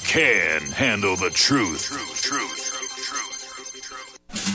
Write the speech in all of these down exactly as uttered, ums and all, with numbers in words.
can handle the truth. Truth, truth, truth, truth, truth.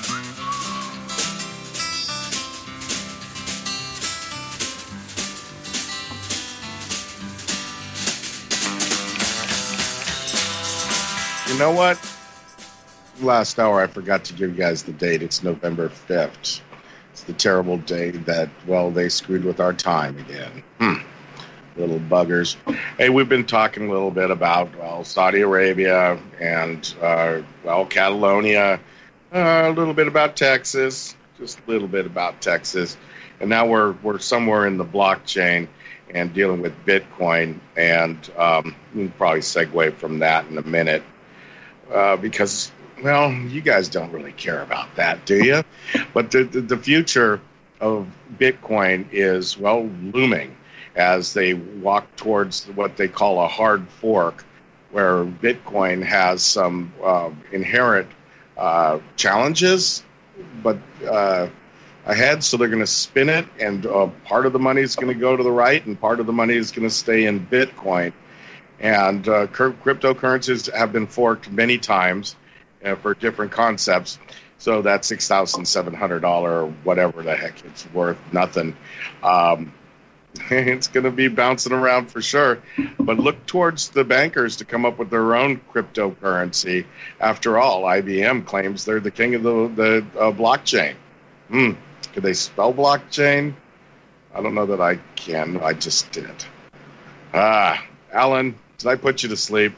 You know what? Last hour I forgot to give you guys the date. It's November fifth. It's the terrible day that, well, they screwed with our time again. Hmm. Little buggers. Hey, we've been talking a little bit about, well, Saudi Arabia and, uh, well, Catalonia, uh, a little bit about Texas, just a little bit about Texas. And now we're we're somewhere in the blockchain and dealing with Bitcoin. And um, we'll probably segue from that in a minute uh, because, well, you guys don't really care about that, do you? But the, the, the future of Bitcoin is, well, looming as they walk towards what they call a hard fork, where Bitcoin has some uh, inherent uh, challenges, but uh, ahead. So they're going to spin it, and uh, part of the money is going to go to the right, and part of the money is going to stay in Bitcoin. And uh, cryptocurrencies have been forked many times uh, for different concepts. So that six thousand seven hundred dollars or whatever the heck it's worth, nothing. Um, It's going to be bouncing around for sure. But look towards the bankers to come up with their own cryptocurrency. After all, I B M claims they're the king of the, the uh, blockchain. Hmm. Could they spell blockchain? I don't know that I can. I just did. Ah, Alan, did I put you to sleep?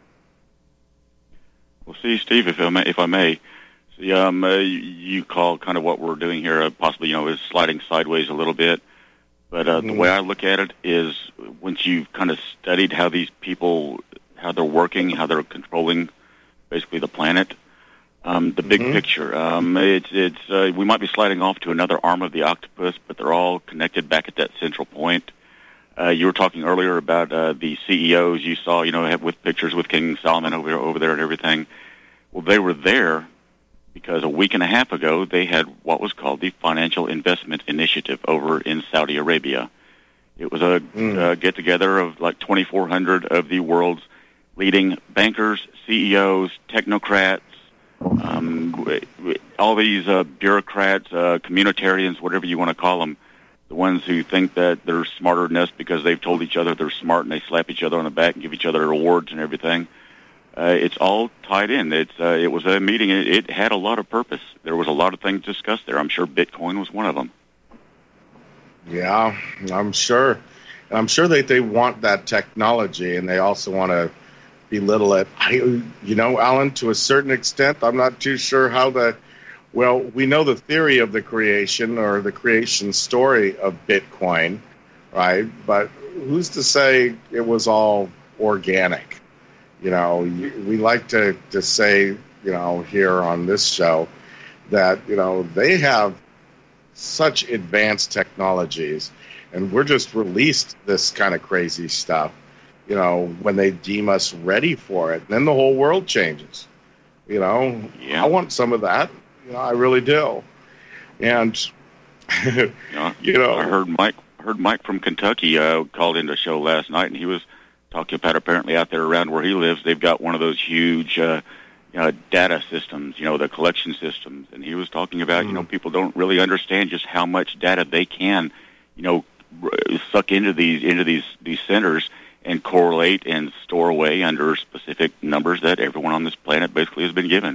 Well, see, Steve, if I may, if I may see, um, uh, you call kind of what we're doing here, uh, possibly, you know, is sliding sideways a little bit. But uh, the way I look at it is once you've kind of studied how these people, how they're working, how they're controlling basically the planet, um, the big mm-hmm. picture, um, it's, it's uh, we might be sliding off to another arm of the octopus, but they're all connected back at that central point. Uh, you were talking earlier about uh, the C E Os you saw, you know, have, with pictures with King Solomon over, over there and everything. Well, they were there because a week and a half ago, they had what was called the Financial Investment Initiative over in Saudi Arabia. It was a mm. uh, get-together of like twenty-four hundred of the world's leading bankers, C E Os, technocrats, um, all these uh, bureaucrats, uh, communitarians, whatever you want to call them, the ones who think that they're smarter than us because they've told each other they're smart and they slap each other on the back and give each other awards and everything. Uh, it's all tied in. It's, uh, it was a meeting. It, it had a lot of purpose. There was a lot of things discussed there. I'm sure Bitcoin was one of them. Yeah, I'm sure. And I'm sure that they want that technology, and they also want to belittle it. I, you know, Alan, to a certain extent, I'm not too sure how the, well, we know the theory of the creation or the creation story of Bitcoin, right? But who's to say it was all organic? You know, we like to, to say, you know, here on this show that, you know, they have such advanced technologies, and we're just released this kind of crazy stuff, you know, when they deem us ready for it. And then the whole world changes. You know, yeah. I want some of that. You know, I really do. And, yeah, you know. I heard Mike, heard Mike from Kentucky uh, called into the show last night, and he was talking about apparently out there around where he lives, they've got one of those huge uh, you know, data systems, you know, the collection systems. And he was talking about, mm. you know, people don't really understand just how much data they can, you know, suck into these into these, these centers and correlate and store away under specific numbers that everyone on this planet basically has been given.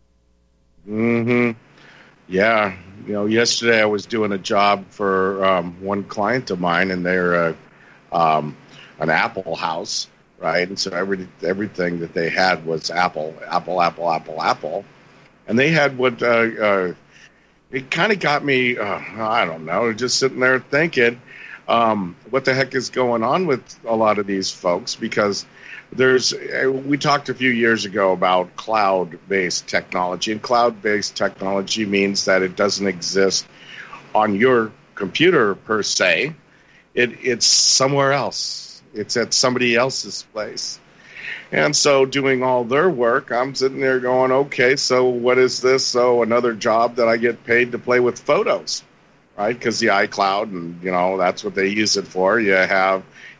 Mm-hmm. Yeah. You know, yesterday I was doing a job for um, one client of mine, and they're uh, um, an Apple house, right? And so every everything that they had was Apple, Apple, Apple, Apple, Apple. And they had what, uh, uh, it kind of got me, uh, I don't know, just sitting there thinking, um, what the heck is going on with a lot of these folks? Because there's, we talked a few years ago about cloud-based technology, and cloud-based technology means that it doesn't exist on your computer per se. It, it's somewhere else. It's at somebody else's place. And so doing all their work, I'm sitting there going, okay, so what is this? So another job that I get paid to play with photos, right? Because the iCloud, and, you know, that's what they use it for. You have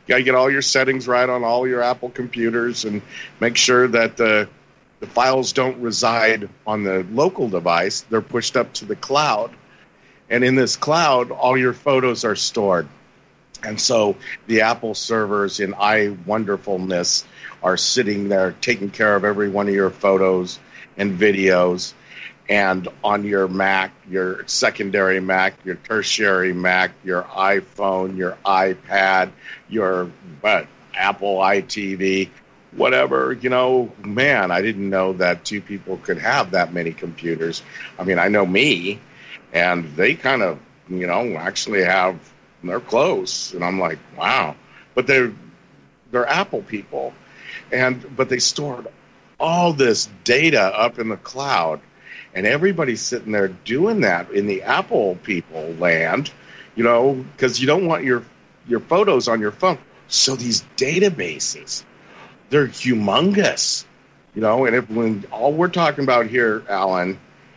got to get all your settings right on all your Apple computers and make sure that the the files don't reside on the local device. They're pushed up to the cloud. And in this cloud, all your photos are stored. And so the Apple servers in iWonderfulness are sitting there taking care of every one of your photos and videos. And on your Mac, your secondary Mac, your tertiary Mac, your iPhone, your iPad, your what, Apple iTV, whatever, you know, man, I didn't know that two people could have that many computers. I mean, I know me, and they kind of, you know, actually have, they're close. And I'm like, wow. But they're, they're Apple people. And, but they stored all this data up in the cloud. And everybody's sitting there doing that in the Apple people land, you know, because you don't want your, your photos on your phone. So these databases, they're humongous, you know, and if when all we're talking about here, Alan,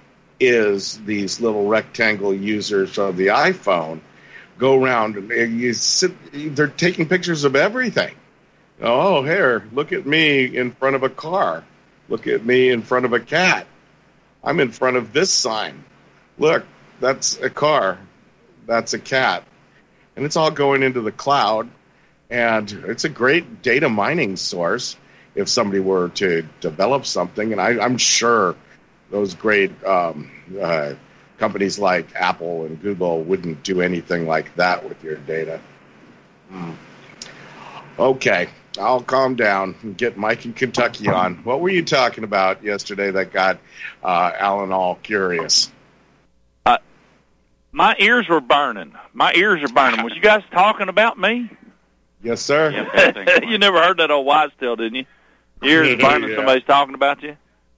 is these little rectangle users of the iPhone go around and you sit, they're taking pictures of everything. Oh, here, look at me in front of a car. Look at me in front of a cat. I'm in front of this sign. Look, that's a car. That's a cat. And it's all going into the cloud. And it's a great data mining source if somebody were to develop something. And I, I'm sure those great um, uh, companies like Apple and Google wouldn't do anything like that with your data. Mm. Okay, I'll calm down and get Mike in Kentucky on. What were you talking about yesterday that got uh, Alan all curious? Uh, my ears were burning. My ears are burning. Was you guys talking about me? Yes, sir. Yeah, you never heard that old wives' tale, didn't you? Your ears burning. Yeah. Somebody's talking about you.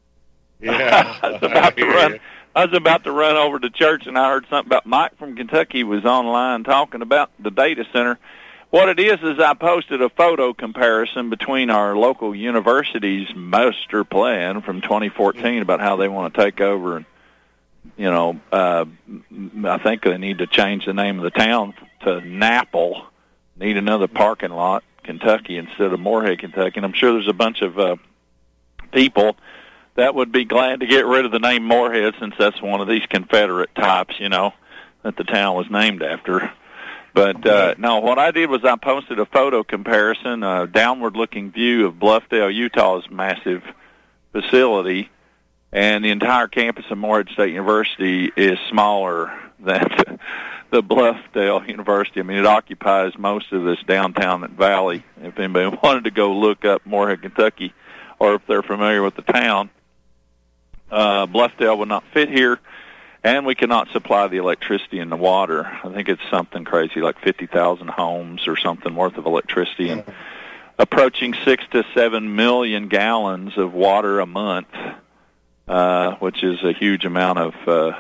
Yeah. I was about to run. I was about to run over to church, and I heard something about Mike from Kentucky was online talking about the data center. What it is is I posted a photo comparison between our local university's master plan from twenty fourteen about how they want to take over. And, you know, uh, I think they need to change the name of the town to Napple. Need another parking lot, Kentucky, instead of Moorhead, Kentucky. And I'm sure there's a bunch of uh, people that would be glad to get rid of the name Moorhead since that's one of these Confederate types, you know, that the town was named after. But, uh, no, what I did was I posted a photo comparison, a downward-looking view of Bluffdale, Utah's massive facility, and the entire campus of Moorhead State University is smaller than the Bluffdale University. I mean, it occupies most of this downtown valley. If anybody wanted to go look up Moorhead, Kentucky, or if they're familiar with the town, uh, Bluffdale would not fit here. And we cannot supply the electricity and the water. I think it's something crazy, like fifty thousand homes or something worth of electricity, and approaching six to seven million gallons of water a month, uh, which is a huge amount of uh,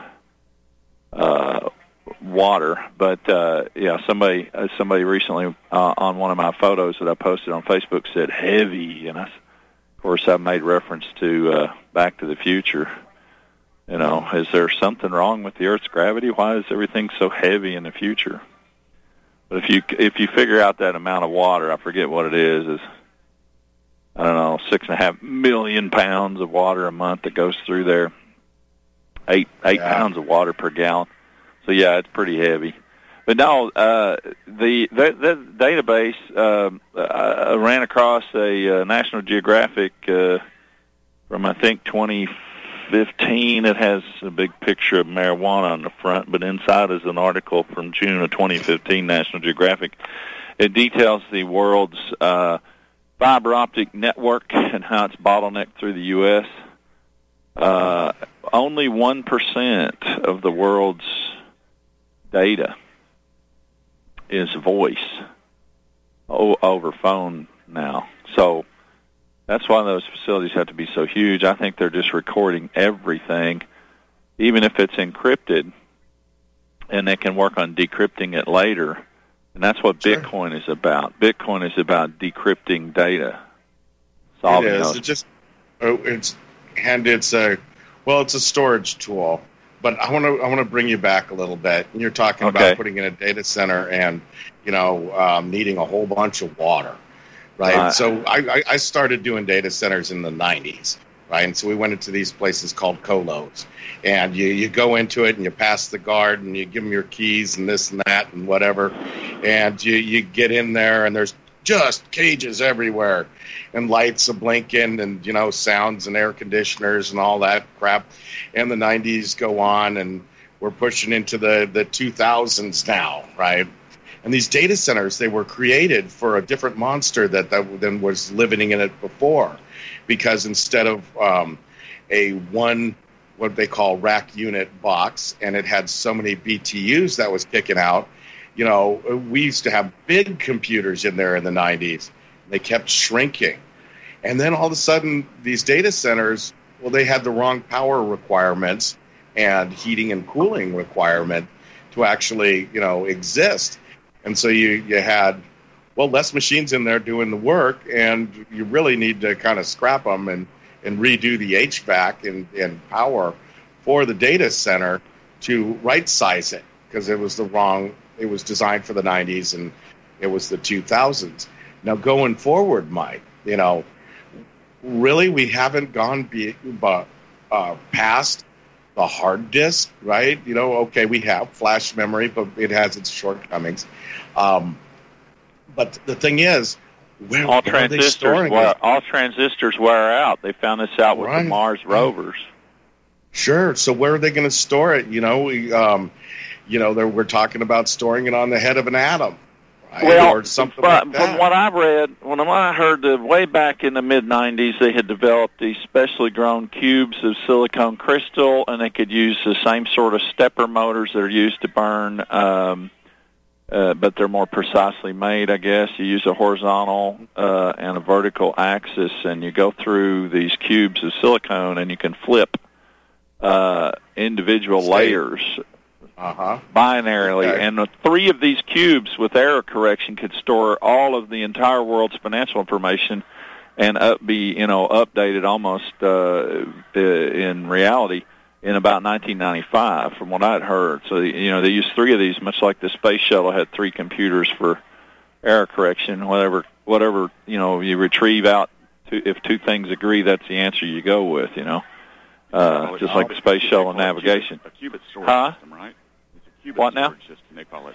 uh, water. But uh, yeah, somebody uh, somebody recently uh, on one of my photos that I posted on Facebook said heavy, and I, of course I made reference to uh, Back to the Future. You know, is there something wrong with the Earth's gravity? Why is everything so heavy in the future? But if you if you figure out that amount of water, I forget what it is, is I don't know, six and a half million pounds of water a month that goes through there. Eight eight yeah. pounds of water per gallon. So yeah, it's pretty heavy. But no, uh, the, the the database uh, I ran across a uh, National Geographic uh, from I think twenty fifteen. It has a big picture of marijuana on the front, but inside is an article from June of twenty fifteen, National Geographic. It details the world's uh, fiber optic network and how it's bottlenecked through the U S Uh, only one percent of the world's data is voice o- over phone now. So that's why those facilities have to be so huge. I think they're just recording everything, even if it's encrypted, and they can work on decrypting it later. And that's what sure. Bitcoin is about. Bitcoin is about decrypting data. Solving it is. Those. It just, oh, it's, and it's a, well, it's a storage tool. but I want to I want to bring you back a little bit. You're talking Okay. about putting in a data center and you know um, needing a whole bunch of water, right? Uh, so I, I, I started doing data centers in the nineties, right? And so we went into these places called colos, and you you go into it and you pass the guard and you give them your keys and this and that and whatever, and you you get in there and there's just cages everywhere and lights a blinking and, you know, sounds and air conditioners and all that crap. And the nineties go on and we're pushing into the, the two thousands now, right? And these data centers, they were created for a different monster that, that than was living in it before. Because instead of um, a one, what they call rack unit box, and it had so many B T Us that was kicking out, you know, we used to have big computers in there in the nineties. They kept shrinking. And then all of a sudden, these data centers, well, they had the wrong power requirements and heating and cooling requirement to actually, you know, exist. And so you, you had, well, less machines in there doing the work, and you really need to kind of scrap them and, and redo the H V A C and, and power for the data center to right-size it, because it was the wrong. It was designed for the nineties, and it was the two thousands. Now, going forward, Mike, you know, really we haven't gone be, uh, past the hard disk, right? You know, okay, we have flash memory, but it has its shortcomings. Um, but the thing is, where, all where are they transistors storing wear, it? all transistors wear out. They found this out with Right. the Mars rovers. Sure. So where are they going to store it? You know, we, um, you know, we're talking about storing it on the head of an atom, right? Well, or something but like that. from what I read, when I heard that way back in the mid nineties, they had developed these specially grown cubes of silicon crystal, and they could use the same sort of stepper motors that are used to burn, um, uh, but they're more precisely made, I guess. You use a horizontal uh, and a vertical axis, and you go through these cubes of silicone, and you can flip uh, individual State. layers Uh-huh. binarily, Okay. and the three of these cubes with error correction could store all of the entire world's financial information and up, be you know updated almost uh, in reality in about nineteen ninety-five, from what I'd heard. So you know they used three of these, much like the space shuttle had three computers for error correction. Whatever whatever you know you retrieve out, to, if two things agree, that's the answer you go with. You know, uh, just like the space shuttle and navigation. A qubit storage Huh? system, right? It's a qubit What now? storage system, they call it.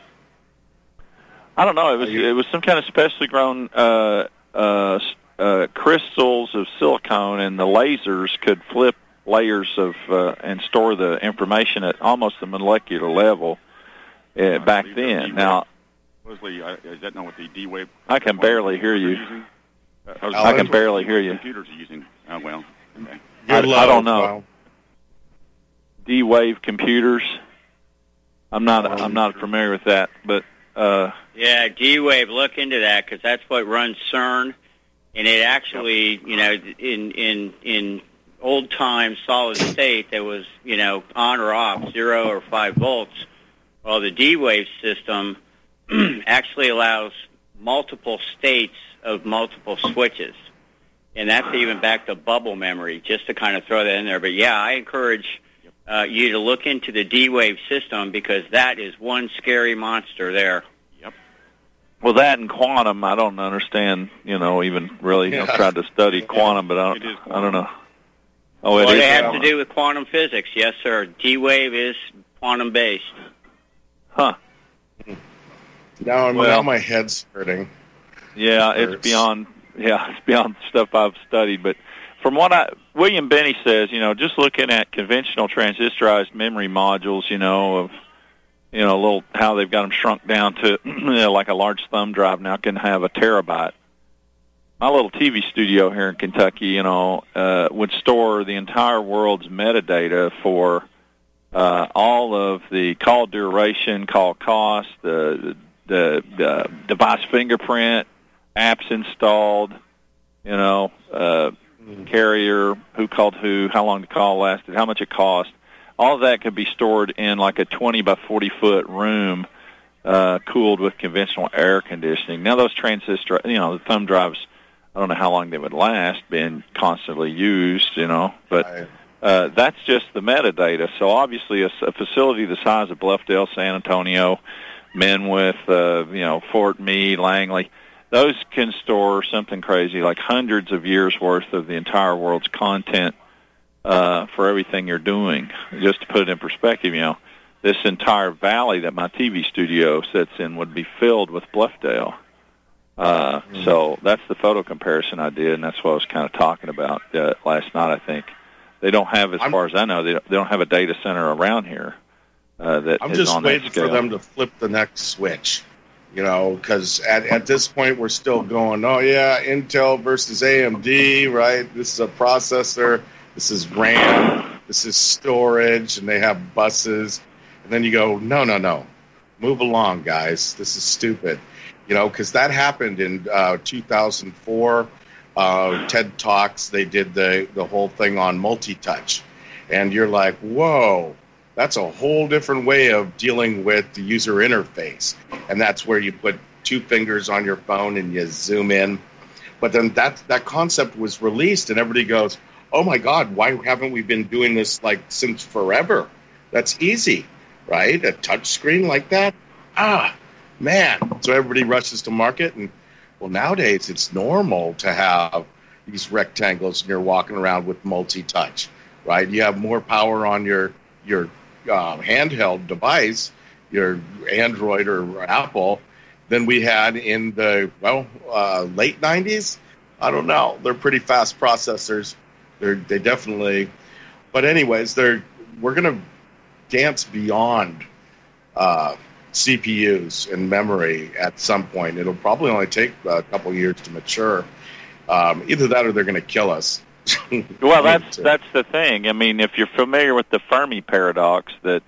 I don't know. It was it was some kind of specially grown uh, uh, uh, crystals of silicone, and the lasers could flip layers of uh, and store the information at almost the molecular level uh, Uh, back the then. D-wave. Now Leslie, I, is that not what the D-Wave? I can barely hear you. Using? Uh, I, was- I can barely hear you. Computers are using. Oh well. Okay. You're I- low. I don't know. Well, D-Wave computers. I'm not I'm not familiar with that, but uh, Yeah, D-Wave, look into that, because that's what runs CERN, and it actually, you know, in in in old time solid state, there was, you know, on or off, zero or five volts. Well, the D-Wave system actually allows multiple states of multiple switches, and that's even back to bubble memory, just to kind of throw that in there. But yeah, I encourage uh, you to look into the D-Wave system, because that is one scary monster there. well, that and quantum, I don't understand. You know, even really Yeah. I've tried to study quantum, but I It don't is I don't know. Oh, it Well, is. it has to do with quantum physics, yes, sir. D-Wave is quantum-based. Huh? now, I'm- Well- now my head's hurting. Yeah, it's Hurts. beyond. Yeah, it's beyond stuff I've studied. But from what I, William Benny says, you know, just looking at conventional transistorized memory modules, you know, of, you know, a little how they've got them shrunk down to, you know, like a large thumb drive now can have a terabyte. My little T V studio here in Kentucky, you know, uh, would store the entire world's metadata for uh, all of the call duration, call cost, the the, the device fingerprint, apps installed, you know, uh, carrier, who called who, how long the call lasted, how much it cost. All of that could be stored in like a twenty by forty foot room, uh, cooled with conventional air conditioning. Now those transistor, you know, the thumb drives, I don't know how long they would last, being constantly used, you know, but I- uh, that's just the metadata. So obviously, a, a facility the size of Bluffdale, San Antonio, Menwith, uh, you know, Fort Meade, Langley, those can store something crazy like hundreds of years worth of the entire world's content uh, for everything you're doing. Just to put it in perspective, you know, this entire valley that my T V studio sits in would be filled with Bluffdale. Uh, mm-hmm. So that's the photo comparison I did, and that's what I was kind of talking about uh, last night, I think. They don't have, as I'm, far as I know, they don't, they don't have a data center around here uh, that I'm is just on waiting that scale. for them to flip the next switch, you know, because at, at this point we're still going, oh, yeah, Intel versus A M D, right? This is a processor, this is RAM, this is storage, and they have buses. And then you go, no, no, no, move along, guys. This is stupid. You know, because that happened in uh, two thousand four, uh, TED Talks. They did the, the whole thing on multi-touch. And you're like, whoa, that's a whole different way of dealing with the user interface. And that's where you put two fingers on your phone and you zoom in. But then that, that concept was released, and everybody goes, oh, my God, why haven't we been doing this, like, since forever? That's easy, right? A touch screen like that? Ah. Man, so everybody rushes to market, and well, nowadays it's normal to have these rectangles, and you're walking around with multi-touch, right? You have more power on your your uh, handheld device, your Android or Apple, than we had in the well uh, late nineties. I don't know. They're pretty fast processors. They're they definitely, but anyways, they're we're gonna dance beyond. Uh, C P Us and memory at some point. It'll probably only take a couple years to mature. Um, either that or they're going to kill us. Well, that's that's the thing. I mean, if you're familiar with the Fermi paradox that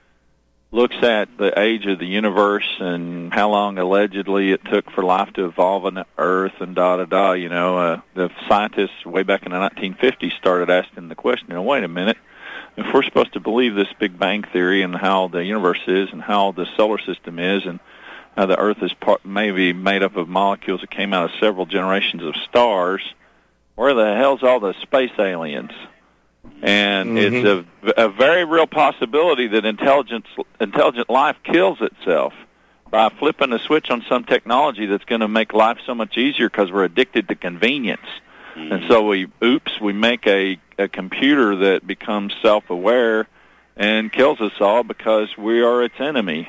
looks at the age of the universe and how long allegedly it took for life to evolve on the Earth and da-da-da, you know, uh, the scientists way back in the nineteen fifties started asking the question, you know, wait a minute, if we're supposed to believe this Big Bang Theory and how the universe is and how the solar system is and how the Earth is part, maybe made up of molecules that came out of several generations of stars, where the hell's all the space aliens? And mm-hmm. it's a, a very real possibility that intelligence, intelligent life kills itself by flipping a switch on some technology that's going to make life so much easier because we're addicted to convenience. Mm-hmm. And so we, oops, we make a, a computer that becomes self-aware and kills us all because we are its enemy.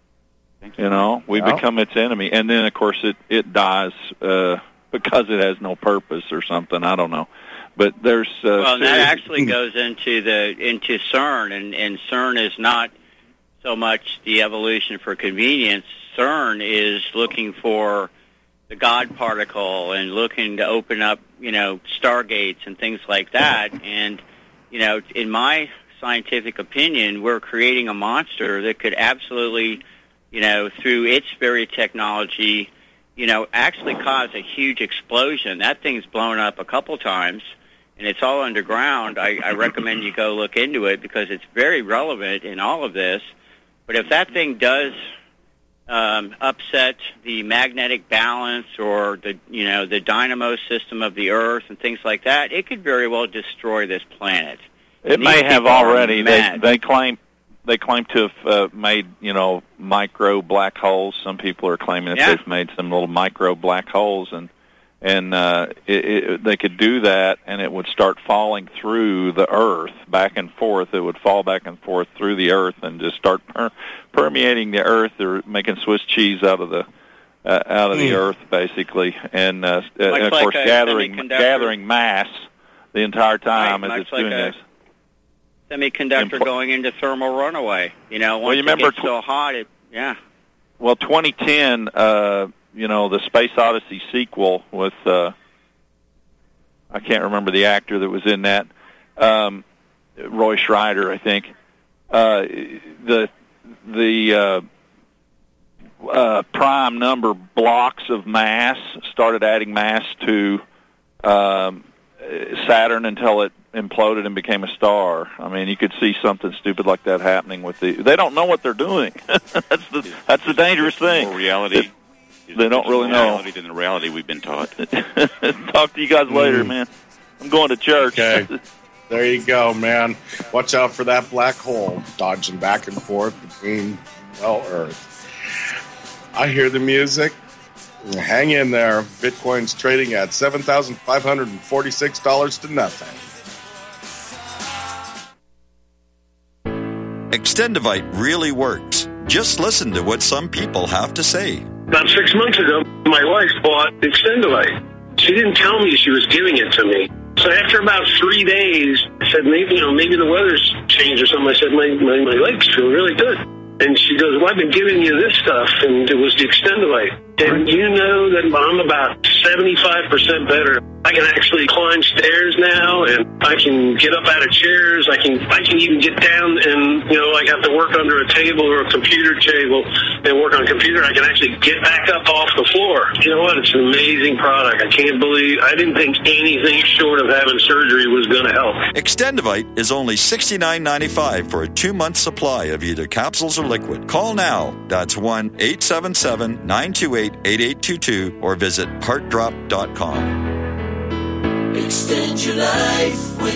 You know, we well. become its enemy. And then, of course, it, it dies uh, because it has no purpose or something. I don't know. But there's... Uh, well, that actually goes into the into CERN, and, and CERN is not so much the evolution for convenience. CERN is looking for the God particle and looking to open up, you know, stargates and things like that. And, you know, in my scientific opinion, we're creating a monster that could absolutely, you know, through its very technology, you know, actually cause a huge explosion. That thing's blown up a couple times, and it's all underground. I, I recommend you go look into it because it's very relevant in all of this. But if that thing does um, upset the magnetic balance or the, you know, the dynamo system of the Earth and things like that, it could very well destroy this planet. It These may have already. They, mad. they claim they claim to have uh, made, you know, micro black holes. Some people are claiming that Yeah. they've made some little micro black holes, and and uh, it, it, they could do that, and it would start falling through the Earth back and forth. It would fall back and forth through the Earth and just start per- permeating the Earth, or making Swiss cheese out of the uh, out of mm. the Earth, basically, and, uh, and of like course gathering semiconductor. gathering mass the entire time Right, as much it's like doing a this. Semiconductor Impl- going into thermal runaway. You know, once Well, you it remember gets so hot, it yeah. Well, twenty ten, uh, you know, the Space Odyssey sequel with, uh, I can't remember the actor that was in that, um, Roy Schreider, I think. Uh, the the uh, uh, prime number blocks of mass started adding mass to um, Saturn until it imploded and became a star. I mean, you could see something stupid like that happening with the. They don't know what they're doing. that's the that's the dangerous thing. More reality. It, they don't really know. Reality than the reality we've been taught. Talk to you guys later, mm. man. I'm going to church. Okay. There you go, man. Watch out for that black hole dodging back and forth between, well, Earth. I hear the music. Hang in there. Bitcoin's trading at seven thousand five hundred forty-six dollars to nothing. Extendivite really works. Just listen to what some people have to say. About six months ago, my wife bought Extendivite. She didn't tell me she was giving it to me. So after about three days, I said, maybe, you know, maybe the weather's changed or something. I said, my, my, my legs feel really good. And she goes, well, I've been giving you this stuff, and it was the Extendivite. And you know that I'm about seventy-five percent better. I can actually climb stairs now, and I can get up out of chairs. I can I can even get down and, you know, like have to work under a table or a computer table and work on a computer. I can actually get back up off the floor. You know what? It's an amazing product. I can't believe, I didn't think anything short of having surgery was going to help. Extendivite is only sixty-nine ninety-five for a two-month supply of either capsules or liquid. Call now. That's one eight seven seven nine two eight eight eight two two or visit heart drop dot com. Extend your life with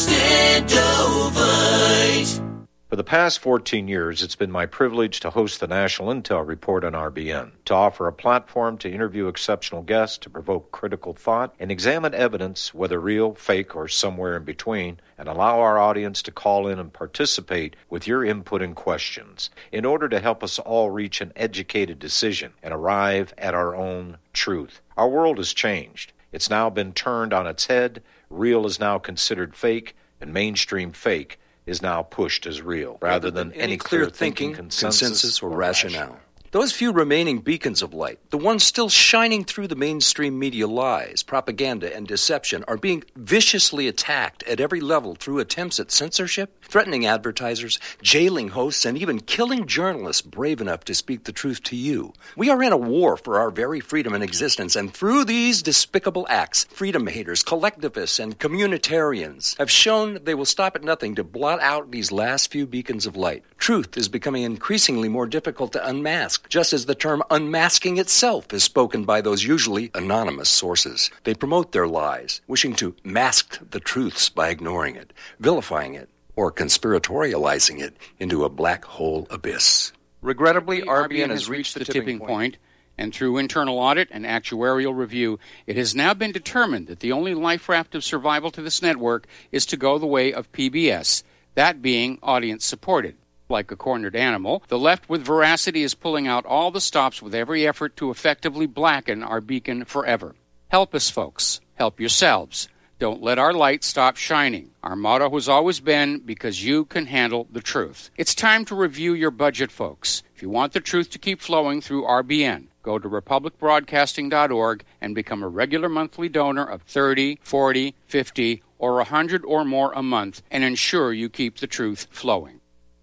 Extendovite. For the past fourteen years, it's been my privilege to host the National Intel Report on R B N, to offer a platform to interview exceptional guests, to provoke critical thought, and examine evidence, whether real, fake, or somewhere in between, and allow our audience to call in and participate with your input and questions in order to help us all reach an educated decision and arrive at our own truth. Our world has changed. It's now been turned on its head. Real is now considered fake, and mainstream fake is now pushed as real, rather than any, any clear thinking, consensus, consensus or, or rationale. rationale. Those few remaining beacons of light, the ones still shining through the mainstream media lies, propaganda, and deception, are being viciously attacked at every level through attempts at censorship, threatening advertisers, jailing hosts, and even killing journalists brave enough to speak the truth to you. We are in a war for our very freedom and existence, and through these despicable acts, freedom haters, collectivists, and communitarians have shown they will stop at nothing to blot out these last few beacons of light. Truth is becoming increasingly more difficult to unmask, just as the term unmasking itself is spoken by those usually anonymous sources. They promote their lies, wishing to mask the truths by ignoring it, vilifying it, or conspiratorializing it into a black hole abyss. Regrettably, R B N has reached the tipping point, and through internal audit and actuarial review, it has now been determined that the only life raft of survival to this network is to go the way of P B S, that being audience-supported. Like a cornered animal, the left with veracity is pulling out all the stops with every effort to effectively blacken our beacon forever. Help us, folks. Help yourselves. Don't let our light stop shining. Our motto has always been, because you can handle the truth. It's time to review your budget, folks. If you want the truth to keep flowing through R B N, go to republic broadcasting dot org and become a regular monthly donor of thirty, forty, fifty, or one hundred or more a month and ensure you keep the truth flowing.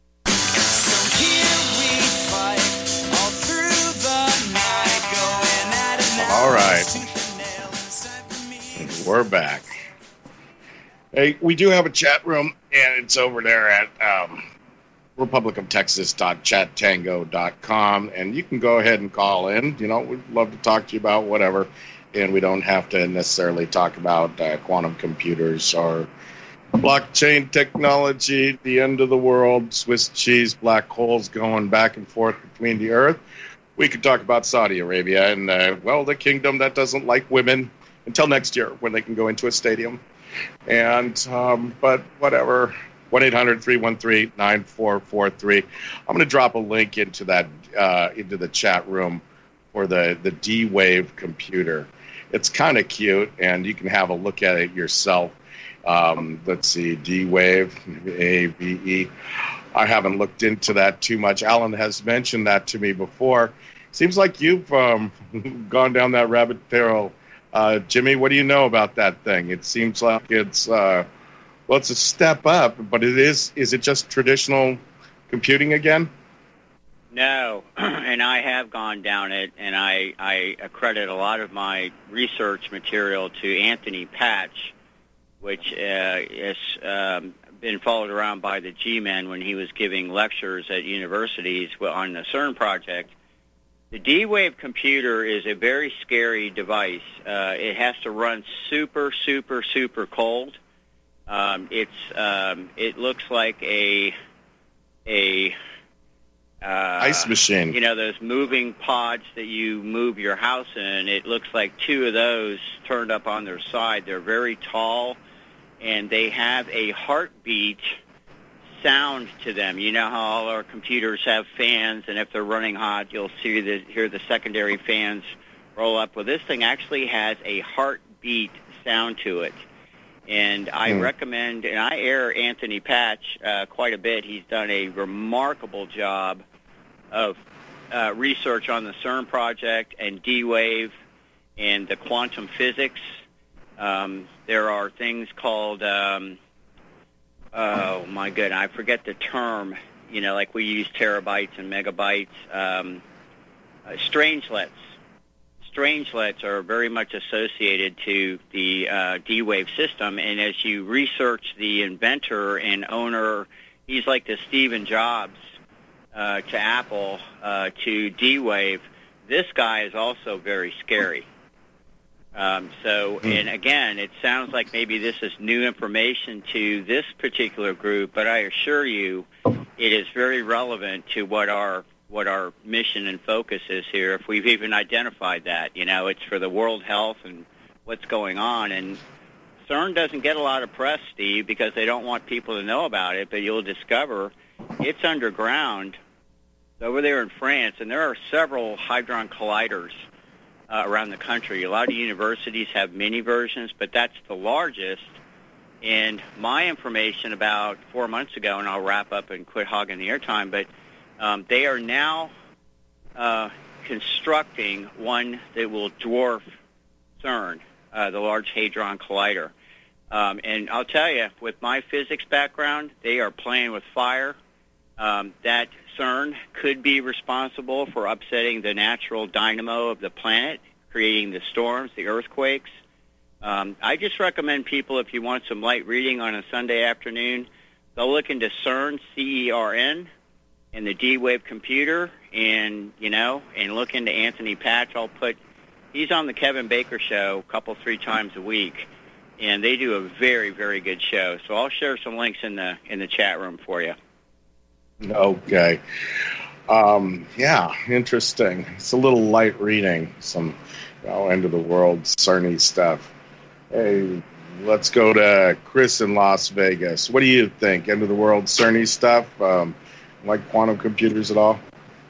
All right. We're back. Hey, we do have a chat room, and it's over there at um, republic of texas dot chat tango dot com, and you can go ahead and call in. You know, we'd love to talk to you about whatever, and we don't have to necessarily talk about uh, quantum computers or blockchain technology, the end of the world, Swiss cheese, black holes going back and forth between the Earth. We could talk about Saudi Arabia and, uh, well, the kingdom that doesn't like women until next year when they can go into a stadium. And, um, but whatever, one eight hundred three one three nine four four three. I'm going to drop a link into that, uh, into the chat room for the, the D-Wave computer. It's kind of cute, and you can have a look at it yourself. Um, let's see, D-Wave, A V E. I haven't looked into that too much. Alan has mentioned that to me before. Seems like you've um, gone down that rabbit trail. Uh, Jimmy, what do you know about that thing? It seems like it's, uh, well, it's a step up, but it is, is it just traditional computing again? No, and I have gone down it, and I, I accredit a lot of my research material to Anthony Patch, which uh, is um, been followed around by the G-Men when he was giving lectures at universities on the CERN project. The D-Wave computer is a very scary device. Uh, it has to run super, super, super cold. Um, it's um, it looks like a a uh, ice machine. You know, those moving pods that you move your house in. It looks like two of those turned up on their side. They're very tall, and they have a heartbeat sound to them. You know how all our computers have fans, and if they're running hot, you'll see the, hear the secondary fans roll up. Well, this thing actually has a heartbeat sound to it. And I mm. recommend, and I air Anthony Patch uh, quite a bit. He's done a remarkable job of uh, research on the CERN project and D-Wave and the quantum physics. Um, there are things called, um, oh my goodness, I forget the term, you know, like we use terabytes and megabytes, um, uh, strangelets. Strangelets are very much associated to the uh, D-Wave system, and as you research the inventor and owner, he's like the Stephen Jobs uh, to Apple uh, to D-Wave. This guy is also very scary. Um, so, and again, it sounds like maybe this is new information to this particular group, but I assure you it is very relevant to what our what our mission and focus is here, if we've even identified that. You know, it's for the world health and what's going on. And CERN doesn't get a lot of press, Steve, because they don't want people to know about it, but you'll discover it's underground over there in France, and there are several Hadron Colliders uh, around the country. A lot of universities have mini versions, but that's the largest. And my information about four months ago, and I'll wrap up and quit hogging the airtime, but Um, they are now uh, constructing one that will dwarf CERN, uh, the Large Hadron Collider. Um, and I'll tell you, with my physics background, they are playing with fire. Um, that CERN could be responsible for upsetting the natural dynamo of the planet, creating the storms, the earthquakes. Um, I just recommend people, if you want some light reading on a Sunday afternoon, go look into CERN, C E R N, and the D-Wave computer, and, you know, and look into Anthony Patch. I'll put, he's on the Kevin Baker show a couple, three times a week, and they do a very, very good show. So I'll share some links in the in the chat room for you. Okay. Um, yeah, interesting. It's a little light reading, some, you know, end of the world CERN-y stuff. Hey, let's go to Chris in Las Vegas. What do you think? End of the world CERN-y stuff? Um, like quantum computers at all?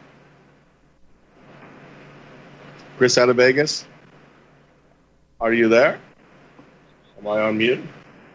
Chris out of Vegas? Are you there? Am I on mute?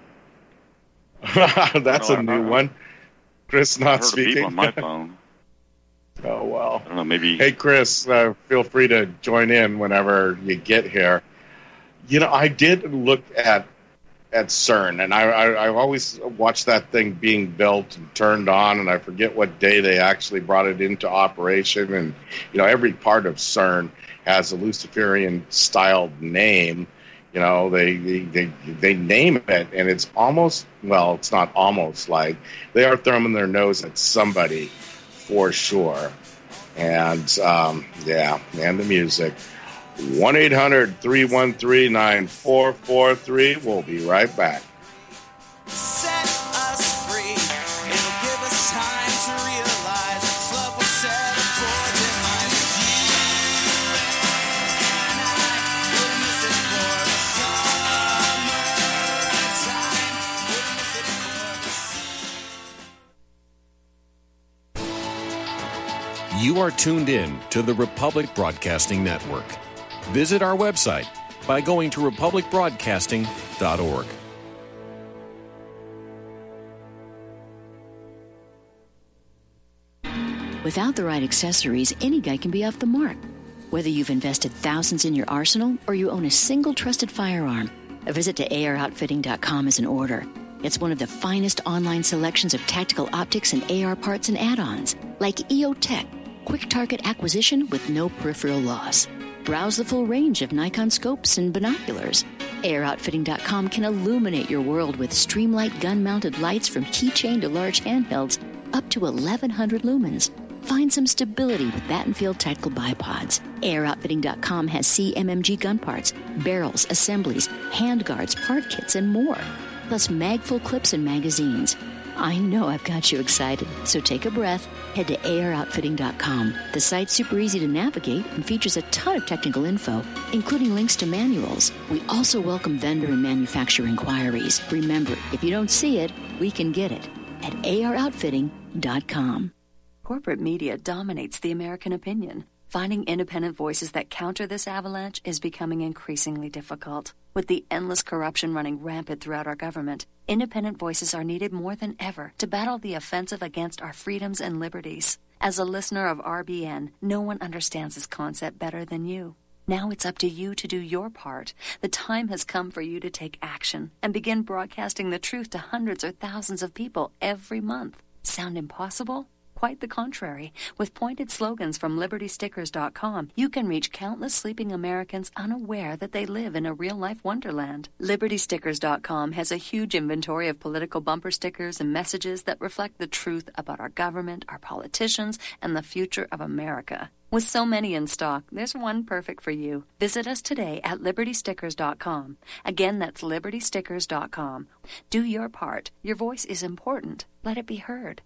That's a new one. Chris not speaking. On my phone. Oh, well. I don't know, maybe. Hey, Chris, uh, feel free to join in whenever you get here. You know, I did look at at CERN, and I, I, I always watch that thing being built and turned on, and I forget what day they actually brought it into operation. And, you know, every part of CERN has a Luciferian-styled name. You know, they, they, they, they name it, and it's almost, well, it's not almost like, they are thumbing their nose at somebody for sure. And, um, yeah, and the music. one eight hundred three one three nine four four three. We'll be right back. Set us free. It'll give us time to realize this love was set for demise. You and I will miss it for the summertime. We'll miss it for the sea. You are tuned in to the Republic Broadcasting Network. Visit our website by going to republic broadcasting dot org. Without the right accessories, any guy can be off the mark. Whether you've invested thousands in your arsenal or you own a single trusted firearm, a visit to A R outfitting dot com is in order. It's one of the finest online selections of tactical optics and A R parts and add-ons, like E O Tech, quick target acquisition with no peripheral loss. Browse the full range of Nikon scopes and binoculars. A R outfitting dot com can illuminate your world with Streamlight gun-mounted lights from keychain to large handhelds up to eleven hundred lumens. Find some stability with Battenfield tactical bipods. A R outfitting dot com has C M M G gun parts, barrels, assemblies, handguards, part kits, and more. plus magful clips and magazines. I know I've got you excited, so take a breath. Head to A R outfitting dot com. The site's super easy to navigate and features a ton of technical info, including links to manuals. We also welcome vendor and manufacturer inquiries. Remember, if you don't see it, we can get it at A R outfitting dot com. Corporate media dominates the American opinion. Finding independent voices that counter this avalanche is becoming increasingly difficult. With the endless corruption running rampant throughout our government, independent voices are needed more than ever to battle the offensive against our freedoms and liberties. As a listener of R B N, no one understands this concept better than you. Now it's up to you to do your part. The time has come for you to take action and begin broadcasting the truth to hundreds or thousands of people every month. Sound impossible? Quite the contrary. With pointed slogans from liberty stickers dot com, you can reach countless sleeping Americans unaware that they live in a real-life wonderland. liberty stickers dot com has a huge inventory of political bumper stickers and messages that reflect the truth about our government, our politicians, and the future of America. With so many in stock, there's one perfect for you. Visit us today at liberty stickers dot com. Again, that's liberty stickers dot com. Do your part. Your voice is important. Let it be heard.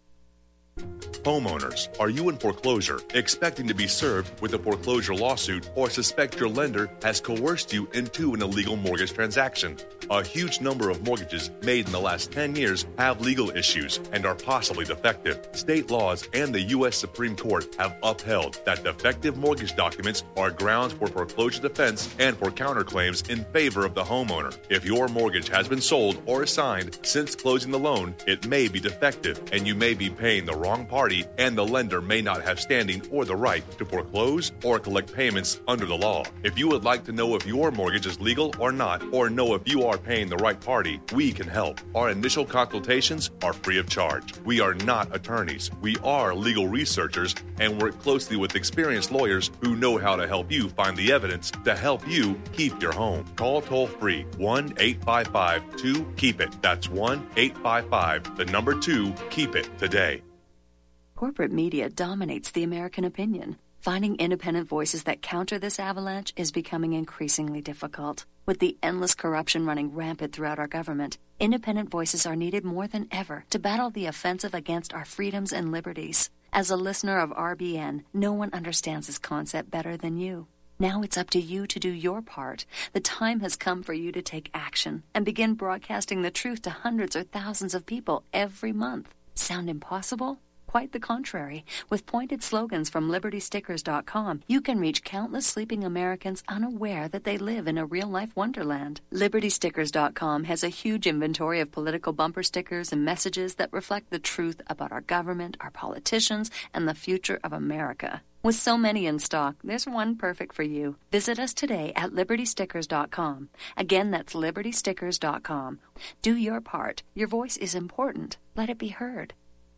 Homeowners, are you in foreclosure, expecting to be served with a foreclosure lawsuit, or suspect your lender has coerced you into an illegal mortgage transaction? A huge number of mortgages made in the last ten years have legal issues and are possibly defective. State laws and the U S Supreme Court have upheld that defective mortgage documents are grounds for foreclosure defense and for counterclaims in favor of the homeowner. If your mortgage has been sold or assigned since closing the loan, it may be defective and you may be paying the wrong party, and the lender may not have standing or the right to foreclose or collect payments under the law. If you would like to know if your mortgage is legal or not, or know if you are paying the right party, we can help. Our initial consultations are free of charge. We are not attorneys. We are legal researchers and work closely with experienced lawyers who know how to help you find the evidence to help you keep your home. Call toll-free one eight five five two keep it. That's one eight five five, the number two, keep it today. Corporate media dominates the American opinion. Finding independent voices that counter this avalanche is becoming increasingly difficult. With the endless corruption running rampant throughout our government, independent voices are needed more than ever to battle the offensive against our freedoms and liberties. As a listener of R B N, no one understands this concept better than you. Now it's up to you to do your part. The time has come for you to take action and begin broadcasting the truth to hundreds or thousands of people every month. Sound impossible? Quite the contrary. With pointed slogans from liberty stickers dot com, you can reach countless sleeping Americans unaware that they live in a real-life wonderland. liberty stickers dot com has a huge inventory of political bumper stickers and messages that reflect the truth about our government, our politicians, and the future of America. With so many in stock, there's one perfect for you. Visit us today at liberty stickers dot com. Again, that's liberty stickers dot com. Do your part. Your voice is important. Let it be heard.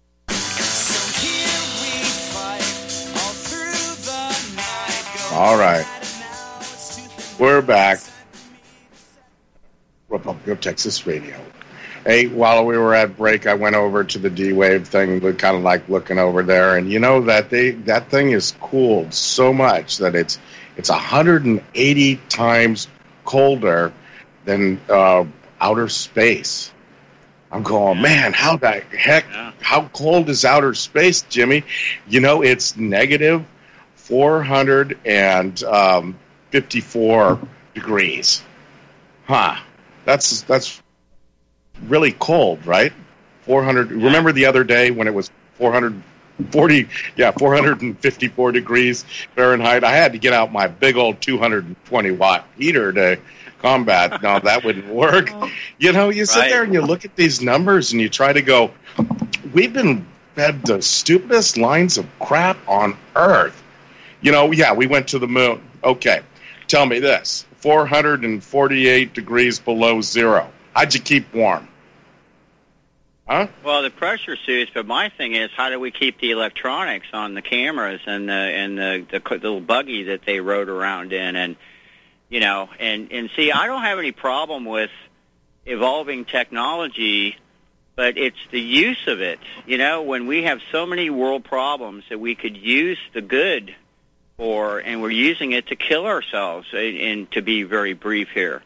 All right. We're back. Republic of Texas Radio. Hey, while we were at break, I went over to the D-Wave thing, kind of like looking over there, and you know that they that thing is cooled so much that it's it's one hundred eighty times colder than uh, outer space. I'm going, man, how the heck, how cold is outer space, Jimmy? You know, it's negative four hundred fifty-four degrees. Huh. That's that's really cold, right? four hundred. Remember the other day when it was four hundred forty, yeah, four hundred fifty-four degrees Fahrenheit? I had to get out my big old two hundred twenty watt heater to combat. No, that wouldn't work. You know, you sit Right. there and you look at these numbers and you try to go, we've been fed the stupidest lines of crap on Earth. You know, yeah, we went to the moon. Okay, tell me this. four hundred forty-eight degrees below zero. How'd you keep warm? Huh? Well, the pressure suits, but my thing is, how do we keep the electronics on the cameras and the and the, the co- little buggy that they rode around in, and you know, and and see, I don't have any problem with evolving technology, but it's the use of it. You know, when we have so many world problems that we could use the good for, and we're using it to kill ourselves. And, and to be very brief here.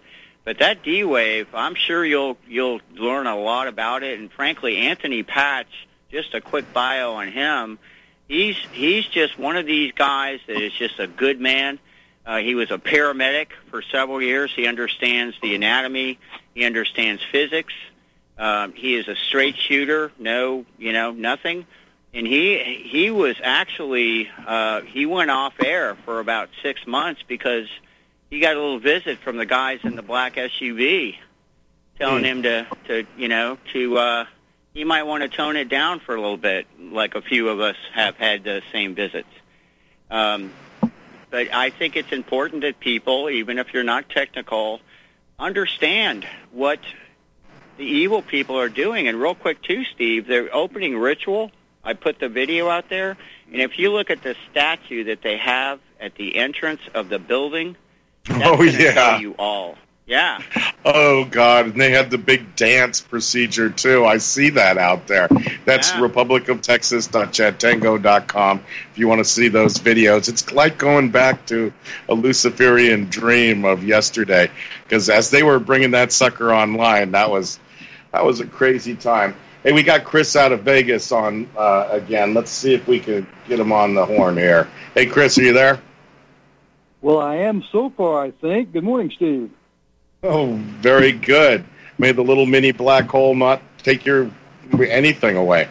But that D wave, I'm sure you'll you'll learn a lot about it. And frankly, Anthony Patch, just a quick bio on him. He's he's just one of these guys that is just a good man. Uh, he was a paramedic for several years. He understands the anatomy. He understands physics. Um, he is a straight shooter. No, you know, nothing. And he he was actually uh, he went off air for about six months because he got a little visit from the guys in the black S U V, telling him to to you know to uh, he might want to tone it down for a little bit, like a few of us have had the same visits. Um, but I think it's important that people, even if you're not technical, understand what the evil people are doing. And real quick, too, Steve, their opening ritual, I put the video out there, and if you look at the statue that they have at the entrance of the building, that's oh, gonna yeah. show you all. Yeah. Oh, God. And they had the big dance procedure, too. I see that out there. That's Yeah. republic of texas dot chatango dot com if you want to see those videos. It's like going back to a Luciferian dream of yesterday, because as they were bringing that sucker online, that was that was a crazy time. Hey, we got Chris out of Vegas on uh, again. Let's see if we can get him on the horn here. Hey, Chris, are you there? Well, I am so far, I think. Good morning, Steve. Oh, very good. May the little mini black hole not take your anything away.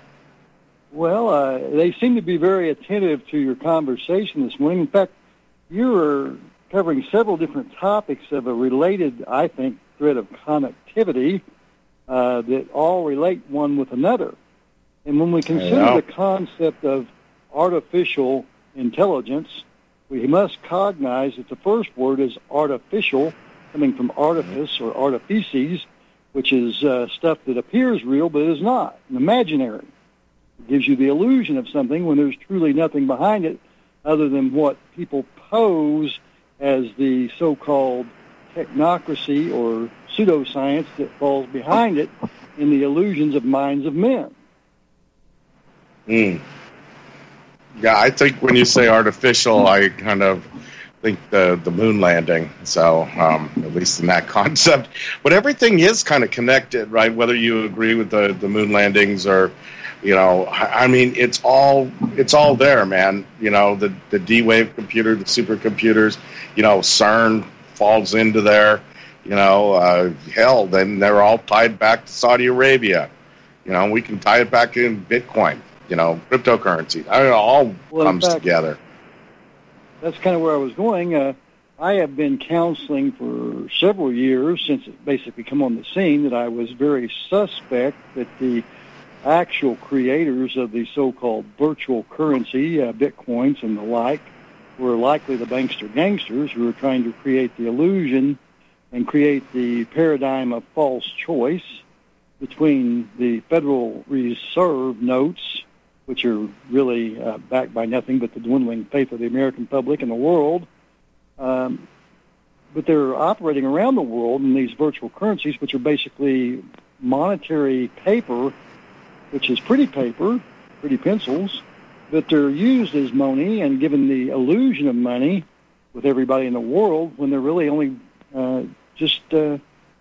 Well, uh, they seem to be very attentive to your conversation this morning. In fact, you were covering several different topics of a related, I think, thread of connectivity uh, that all relate one with another. And when we consider the concept of artificial intelligence, we must cognize that the first word is artificial, coming from artifice or artifices, which is uh, stuff that appears real but is not, an imaginary. It gives you the illusion of something when there's truly nothing behind it other than what people pose as the so-called technocracy or pseudoscience that falls behind it in the illusions of minds of men. Mm. Yeah, I think when you say artificial, I kind of think the the moon landing. So um, at least in that concept, but everything is kind of connected, right? Whether you agree with the, the moon landings or, you know, I, I mean, it's all it's all there, man. You know, the the D wave computer, the supercomputers. You know, CERN falls into there. You know, uh, hell, then they're all tied back to Saudi Arabia. You know, we can tie it back in Bitcoin. You know, cryptocurrency. I mean, it all well, comes fact, together. That's kind of where I was going. Uh, I have been counseling for several years since it basically come on the scene that I was very suspect that the actual creators of the so-called virtual currency, uh, Bitcoins and the like, were likely the bankster gangsters who were trying to create the illusion and create the paradigm of false choice between the Federal Reserve notes, which are really uh, backed by nothing but the dwindling faith of the American public and the world. Um, but they're operating around the world in these virtual currencies, which are basically monetary paper, which is pretty paper, pretty pencils, but they're used as money and given the illusion of money with everybody in the world when they're really only uh, just uh,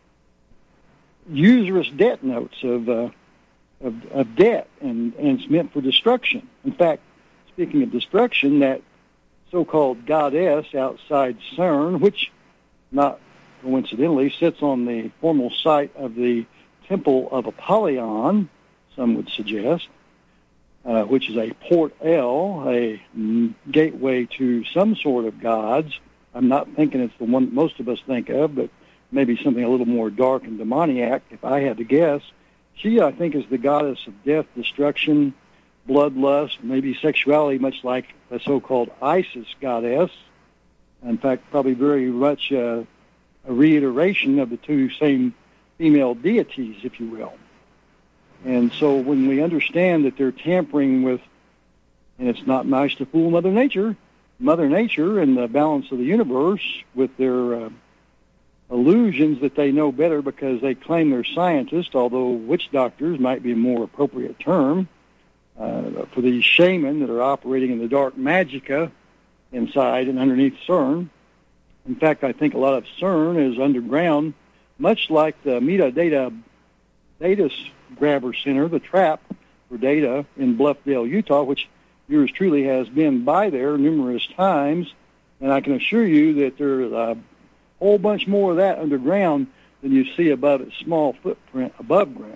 usurious debt notes of uh, Of, of debt, and, and it's meant for destruction. In fact, speaking of destruction, that so-called goddess outside CERN, which, not coincidentally, sits on the formal site of the Temple of Apollyon, some would suggest, uh, which is a portal, a mm, gateway to some sort of gods. I'm not thinking it's the one that most of us think of, but maybe something a little more dark and demoniac, if I had to guess. She, I think, is the goddess of death, destruction, bloodlust, maybe sexuality, much like the so-called Isis goddess. In fact, probably very much uh, a reiteration of the two same female deities, if you will. And so when we understand that they're tampering with, and it's not nice to fool Mother Nature, Mother Nature and the balance of the universe with their Uh, illusions that they know better because they claim they're scientists, although witch doctors might be a more appropriate term, uh, for these shaman that are operating in the dark magica inside and underneath CERN. In fact, I think a lot of CERN is underground, much like the Metadata Data Grabber Center, the trap for data in Bluffdale, Utah, which yours truly has been by there numerous times. And I can assure you that there's a whole bunch more of that underground than you see above its small footprint above ground.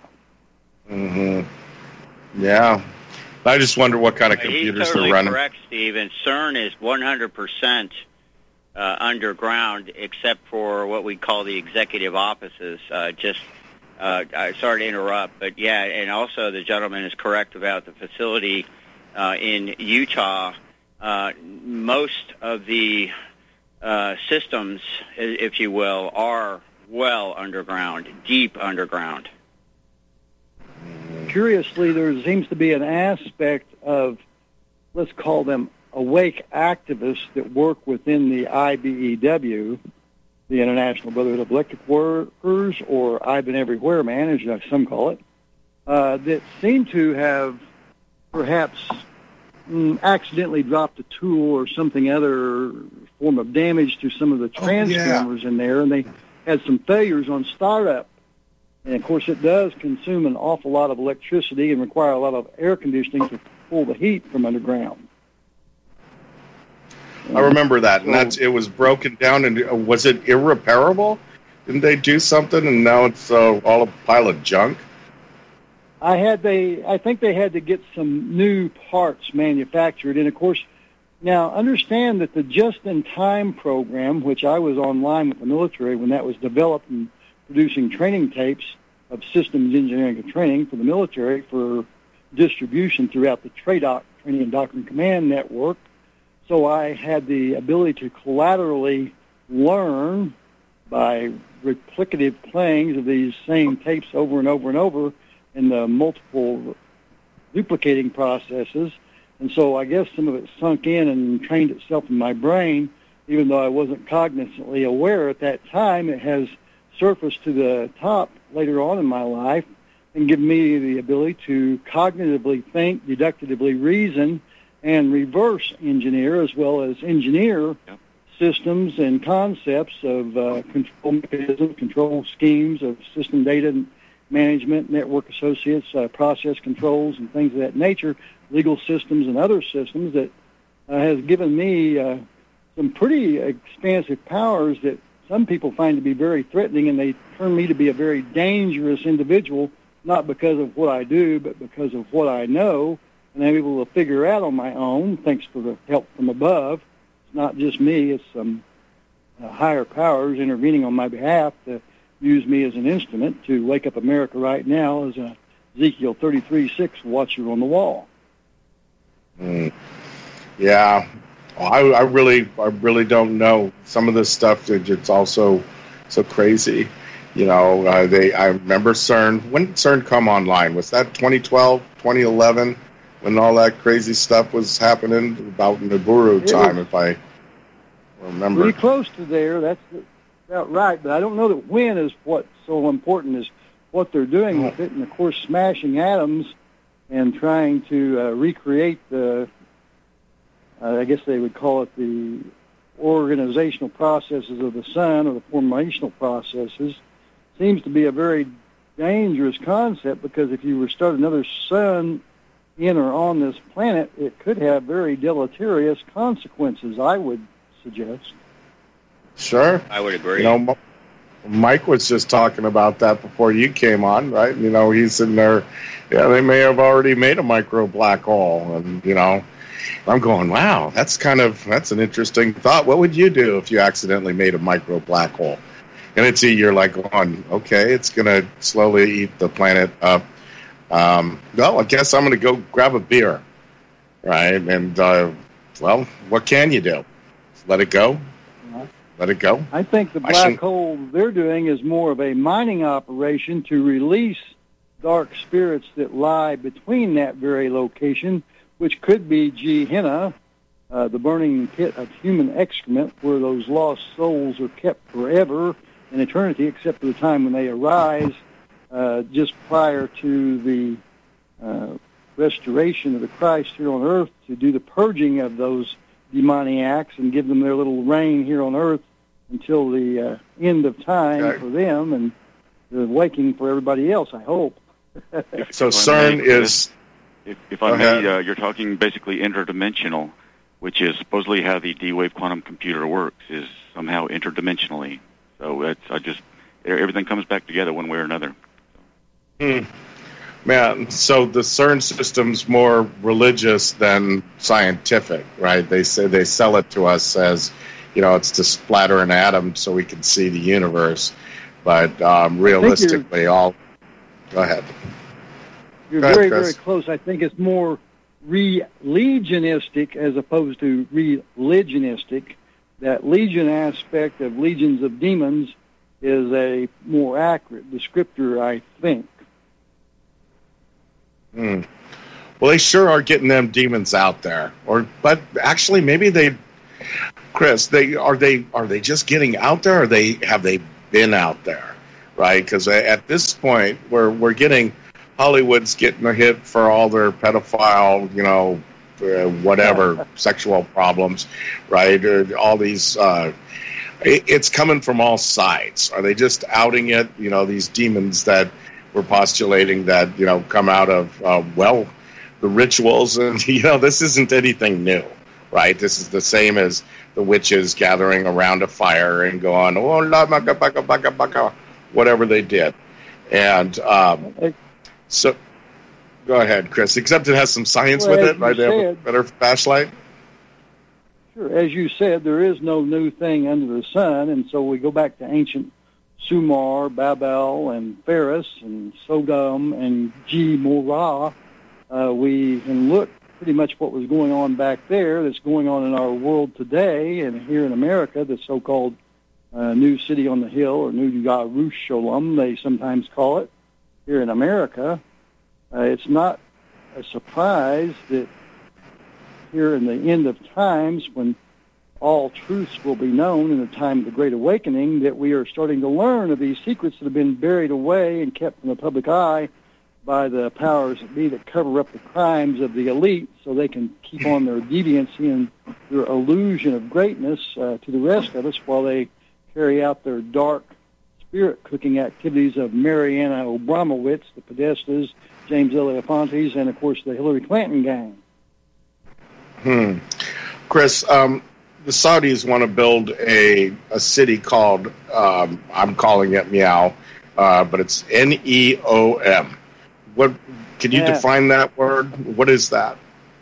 Mm-hmm. Yeah. I just wonder what kind of computers He's totally they're running. Correct, Steve. And CERN is one hundred percent uh, underground, except for what we call the executive offices. Uh, just, uh, I sorry to interrupt, but yeah, and also the gentleman is correct about the facility uh, in Utah. Uh, most of the uh, systems, if you will, are well underground, deep underground. Curiously, there seems to be an aspect of, let's call them awake activists that work within the I B E W, the International Brotherhood of Electric Workers, or I've Been Everywhere Man, as some call it, uh, that seem to have perhaps mm, accidentally dropped a tool or something other form of damage to some of the transformers oh, yeah. in there, and they had some failures on startup. And, of course, it does consume an awful lot of electricity and require a lot of air conditioning to pull the heat from underground. I remember that, and that's it was broken down, and uh, was it irreparable? Didn't they do something, and now it's uh, all a pile of junk? I had they. I think they had to get some new parts manufactured, and, of course, now understand that the just-in-time program, which I was online with the military when that was developed and producing training tapes of systems engineering and training for the military for distribution throughout the TRADOC, Training and Doctrine Command Network. So I had the ability to collaterally learn by replicative playings of these same tapes over and over and over in the multiple duplicating processes. And so I guess some of it sunk in and trained itself in my brain, even though I wasn't cognizantly aware at that time. It has surfaced to the top later on in my life and given me the ability to cognitively think, deductively reason, and reverse engineer, as well as engineer yep. systems and concepts of uh, control mechanisms, control schemes of system data management, network associates, uh, process controls, and things of that nature, legal systems and other systems that uh, has given me uh, some pretty expansive powers that some people find to be very threatening, and they turn me to be a very dangerous individual, not because of what I do, but because of what I know, and I'm able to figure out on my own, thanks to the help from above. It's not just me, it's some uh, higher powers intervening on my behalf to use me as an instrument to wake up America right now as a Ezekiel thirty-three six watcher on the wall. Mm. Yeah. Well, I, I really, I really don't know. Some of this stuff is it's also so crazy. You know, uh, they. I remember CERN. When did CERN come online? Was that twenty twelve, twenty eleven, when all that crazy stuff was happening about Nibiru time, if I remember? Pretty close to there. That's about right. But I don't know that when is what's so important is what they're doing with it, and of course, smashing atoms and trying to uh, recreate the. Uh, I guess they would call it the organizational processes of the sun, or the formational processes, seems to be a very dangerous concept, because if you were to start another sun in or on this planet, it could have very deleterious consequences, I would suggest. Sure. I would agree. You know, Mike was just talking about that before you came on, right? You know, he's in there, yeah, they may have already made a micro black hole, and, you know, I'm going, wow, that's kind of, that's an interesting thought. What would you do if you accidentally made a micro black hole? And it's you're like going, okay, it's going to slowly eat the planet up. Um, well, I guess I'm going to go grab a beer, right? And, uh, well, what can you do? Let it go? Let it go? I think the black hole they're doing is more of a mining operation to release dark spirits that lie between that very location, which could be Gehenna, uh, the burning pit of human excrement, where those lost souls are kept forever in eternity, except for the time when they arise uh, just prior to the uh, restoration of the Christ here on earth, to do the purging of those demoniacs and give them their little reign here on earth until the uh, end of time Okay. for them and the waking for everybody else, I hope. So If I CERN may, is... If, if I Go may, ahead. uh, you're talking basically interdimensional, which is supposedly how the D-Wave quantum computer works, is somehow interdimensionally. So it's, I just, everything comes back together one way or another. Hmm. Man, so the CERN system's more religious than scientific, right? They say they sell it to us as, you know, it's to splatter an atom so we can see the universe. But um, realistically, all... Go ahead. You're Go ahead, very, Chris. very close. I think it's more religionistic as opposed to religionistic. That legion aspect of legions of demons is a more accurate descriptor, I think. Hmm. Well, they sure are getting them demons out there. Or, but actually, maybe they, Chris, they are they are they just getting out there, or they have they been out there, right? Because at this point, we're we're getting Hollywood's getting a hit for all their pedophile, you know, uh, whatever sexual problems, right? Uh, all these. Uh, it, it's coming from all sides. Are they just outing it? You know, these demons that we're postulating that, you know, come out of, uh, well, the rituals. And, you know, this isn't anything new, right? This is the same as the witches gathering around a fire and going, oh, la, baka, baka, baka, baka, whatever they did. And um, so, go ahead, Chris, except it has some science Well, with as it, right? you They have a said- better flashlight. Sure. As you said, there is no new thing under the sun, and so we go back to ancient Sumer, Babel, and Ferris, and Sodom, and Gomorrah. Uh, we can look pretty much what was going on back there that's going on in our world today, and here in America, the so-called uh, New City on the Hill, or New Jerusalem, they sometimes call it, here in America. Uh, it's not a surprise that here in the end of times, when all truths will be known in the time of the Great Awakening, that we are starting to learn of these secrets that have been buried away and kept from the public eye by the powers that be that cover up the crimes of the elite so they can keep on their deviancy and their illusion of greatness uh, to the rest of us while they carry out their dark spirit-cooking activities of Mariana Abramowitz, the Podestas, James Elefantes, and, of course, the Hillary Clinton gang. Hmm. Chris, um, the Saudis want to build a a city called, um, I'm calling it Meow, uh, but it's N E O M. What, can you Yeah. define that word? What is that?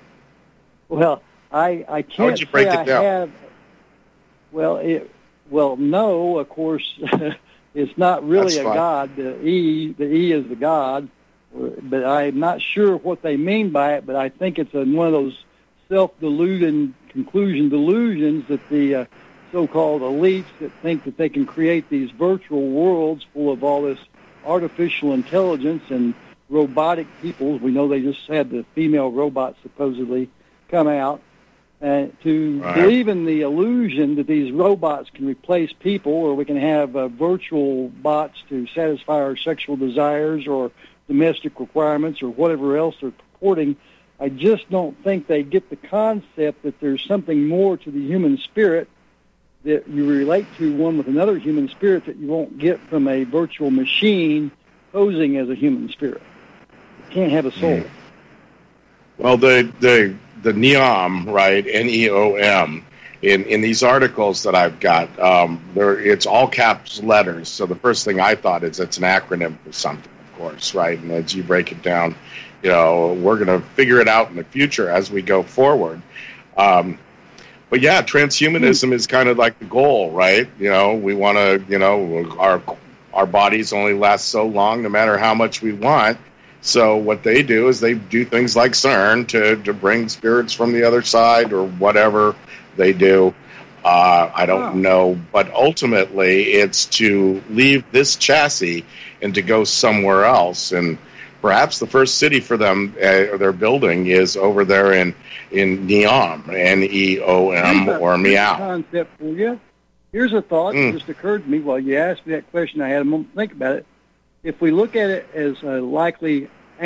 Well, I I How can't would you break say it I down? have. Well, it well no, of course, it's not really That's a fine. god. The E the E is the god, but I'm not sure what they mean by it. But I think it's a, one of those self-deluding conclusion delusions that the uh, so-called elites that think that they can create these virtual worlds full of all this artificial intelligence and robotic peoples. We know they just had the female robots supposedly come out. Uh, to Right. believe in the illusion that these robots can replace people, or we can have uh, virtual bots to satisfy our sexual desires or domestic requirements or whatever else they're purporting, I just don't think they get the concept that there's something more to the human spirit, that you relate to one with another human spirit that you won't get from a virtual machine posing as a human spirit. It can't have a soul. Well, the the the NEOM, right? N E O M. In in these articles that I've got, um, there it's all caps letters. So the first thing I thought is it's an acronym for something, of course, right? And as you break it down, you know, we're going to figure it out in the future as we go forward. Um, but yeah, transhumanism is kind of like the goal, right? You know, we want to, you know, our our bodies only last so long, no matter how much we want. So what they do is they do things like CERN to, to bring spirits from the other side or whatever they do. Uh, I don't know. But ultimately, it's to leave this chassis and to go somewhere else. And perhaps the first city for them, uh, they're building, is over there in, in Neom, N E O M, or Meow. Concept for you. Here's a thought Mm. that just occurred to me while you asked me that question. I had a moment to think about it. If we look at it as a likely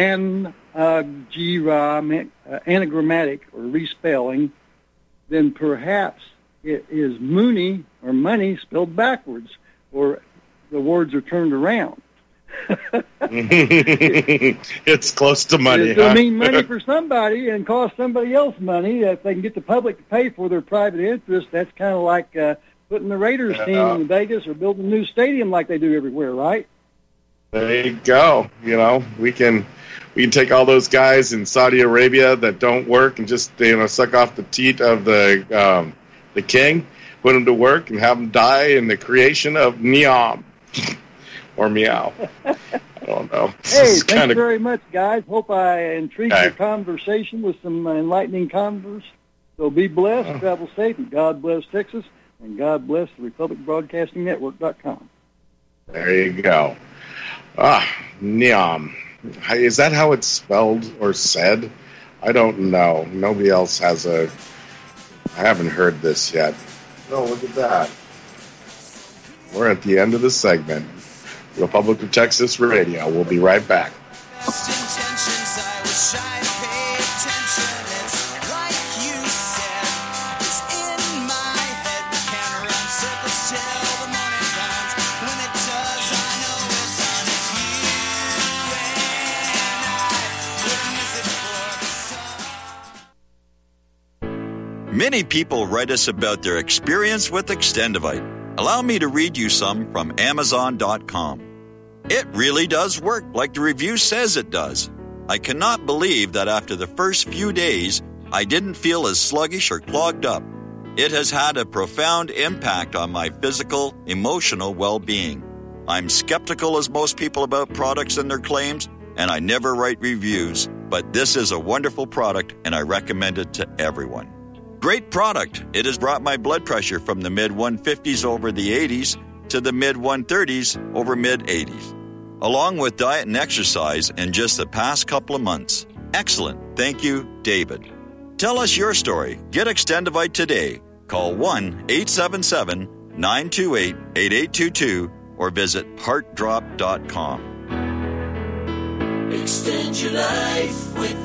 anagram- uh, anagrammatic or respelling, then perhaps it is Mooney or money spelled backwards, or the words are turned around. It's close to money. It'll huh? mean money for somebody and cost somebody else money. If they can get the public to pay for their private interest, that's kind of like uh, putting the Raiders Yeah. team in Vegas or building a new stadium like they do everywhere, right? There you go. You know, we can we can take all those guys in Saudi Arabia that don't work and just you know suck off the teat of the um, the king, put them to work, and have them die in the creation of Neom or Meow. I don't know. This Hey, is thanks kinda- very much, guys. Hope I intrigued Okay. your conversation with some enlightening converse. So be blessed, Oh. travel safe, and God bless Texas, and God bless the Republic Broadcasting Network dot com. There you go. Ah, Neom. Is that how it's spelled or said? I don't know. Nobody else has a... I haven't heard this yet. Oh, look at that. We're at the end of the segment. Republic of Texas Radio. We'll be right back. Best intentions, I wish I'd paid attention. It's like you said, it's in my head. We can run circles till the morning comes. When it does, I know it's on. It's you and I. Wouldn't miss it for the sun. Many people write us about their experience with Extendivite. Allow me to read you some from Amazon dot com. It really does work like the review says it does. I cannot believe that after the first few days, I didn't feel as sluggish or clogged up. It has had a profound impact on my physical, emotional well-being. I'm skeptical as most people about products and their claims, and I never write reviews, but this is a wonderful product and I recommend it to everyone. Great product. It has brought my blood pressure from the mid one fifties over the eighties to the mid one thirties over mid eighties, along with diet and exercise in just the past couple of months. Excellent. Thank you, David. Tell us your story. Get Extendivite today. Call one eight seven seven, nine two eight, eight eight two two or visit heart drop dot com. Extend your life with